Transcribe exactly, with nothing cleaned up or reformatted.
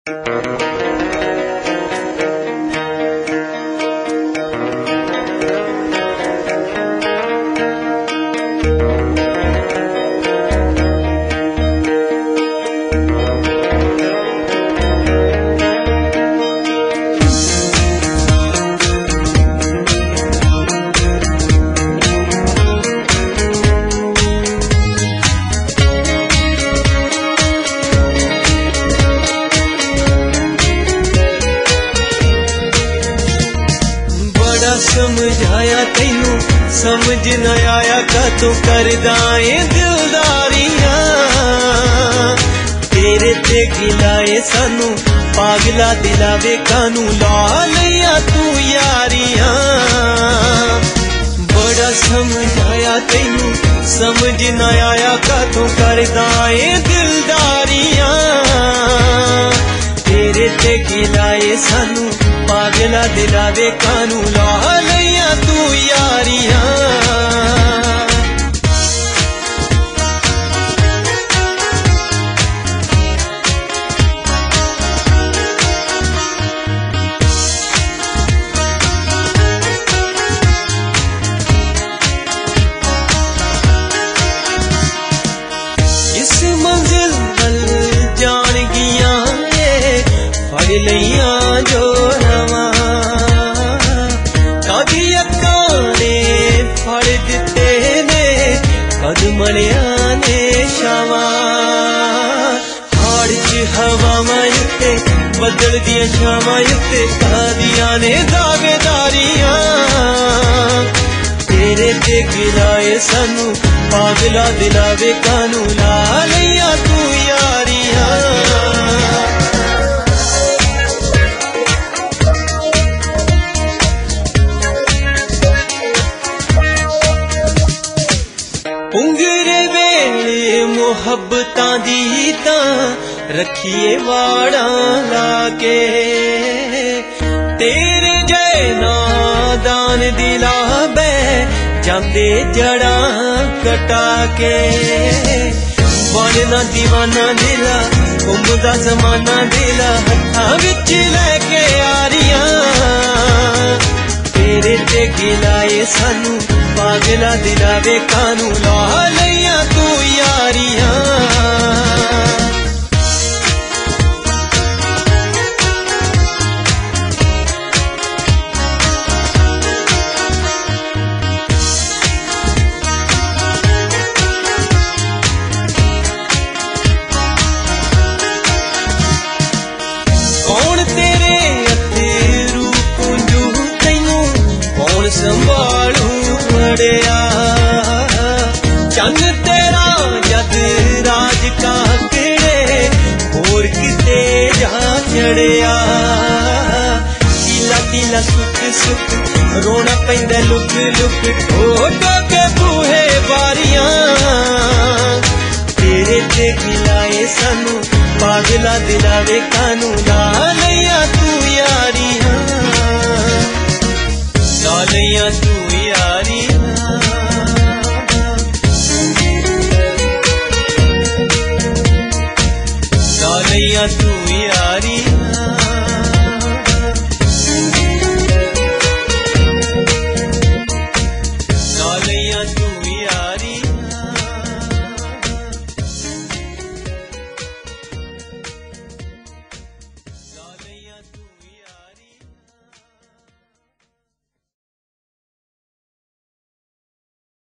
समझाया तैनू समझ न आया का तू करदाए दिलदारियां तेरे ते गिलाए सानू पागला दिलावे कानू ला लिया तू यारियां बड़ा समझाया तैनू समझ न आया का तू करदाए दिलदारियां तेरे ते गिलाए सानू पागला दिलावे कानू ला लिया तू यारियां इस मंजिल वल जान गिया फड़ लिया जो फड़ दिते ने कदमलिया ने शावा हाड़ च हवा युते बदल दिया शावा युते कादिया ने दावेदारियां तेरे ते गिलाए सानू पागला दिलावे कानू ला लिया तू यारियां उंगरे वेले मुहब्बतां दी तां रखिए वाड़ा लाके तेरे जय नादान दिला बे जांदे जड़ा कटा के बनना दीवाना दिला घुमदा जमाना दिला हत्था विच लेके यारियां तेरे ते गिलाए सानू पागला दिलावे कानू ला लिया तू यारियां कौन तेरे अथरू कुंजू तैनू कौन संभालू बड़िया चंग तेरा जद राज का केड़े होर किते जा चढ़िया कीला कीला सुख सुख रोना पैंदा लुक लुक ठोटो के बूहे बारियां तेरे ते गिलाए सानू पागला दिलावे कानू ला लिया तू यारियां ला लिया तू यारियां ला लिया तू यारियां।